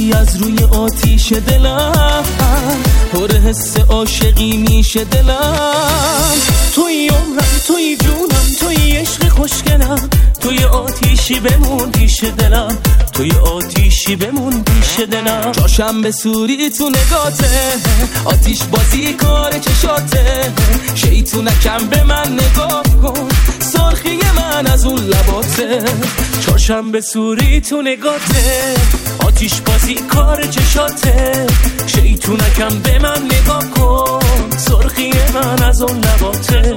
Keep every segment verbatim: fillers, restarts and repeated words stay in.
میای از روی آتیش دلم، پر حس عاشقی میشه دلم. توی عمرم، توی جونم، توی عشق خوشگلم، توی آتیشی بمون پیش دلم، توی آتیشی بمون پیش دلم. چاشم به سوری تو نگاته، آتیش بازی کار چشاته، شیطونکم به من نگاه کن، سرخی من از اون لباته. چاشم به سوری تو نگاته، آتیش بازی کار چشاته، شیطونکم به من نگاه کن، سرخی من از اون لباته.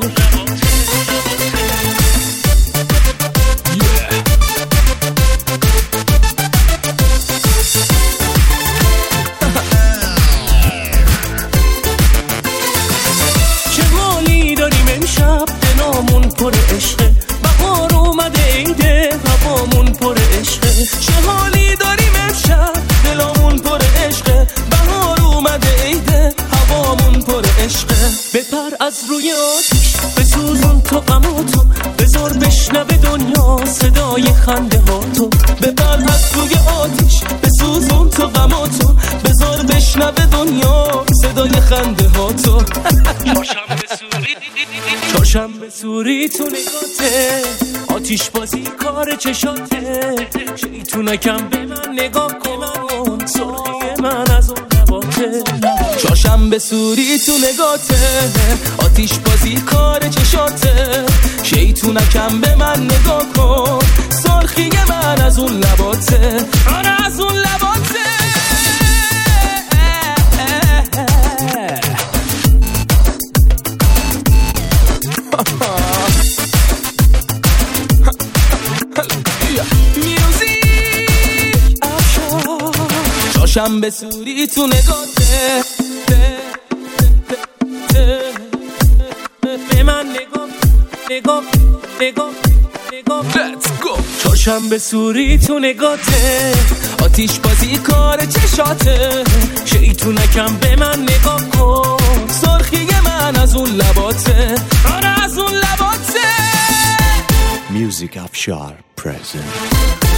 پر عشقه، بهار اومده عیده، هوامون پر عشقه. چه حالی داریم امشب، دلامون پر عشقه، بهار اومده عیده، هوامون پر عشقه. بپر از روی آتیش، بسوزون تو غماتو، بذار بشنوه دنیا صدای خنده هاتو. بپر از روی آتیش، بسوزون تو غماتو، بذار بشنوه دنیا صدای خنده هاتو. چاشم به سوری تو نگاته، آتیش بازی کار چشاته، شیطونکم به من نگاه کن، سرخی من از اون لباته. چاشم به سوری تو نگاته، آتیش بازی کار چشاته، شیطونکم به من نگاه کن، سرخی من از اون لباته، آره از اون لباته. چاشم به سوری تو نگاته، به من نگاه نگاه نگاه نگاه. Let's go. چاشم به سوری تو نگاته، آتیش بازی کار چشاته، شیطونکم به من نگاه کن، سرخی من از اون لباته، آره از اون لباته. Music Afshar present.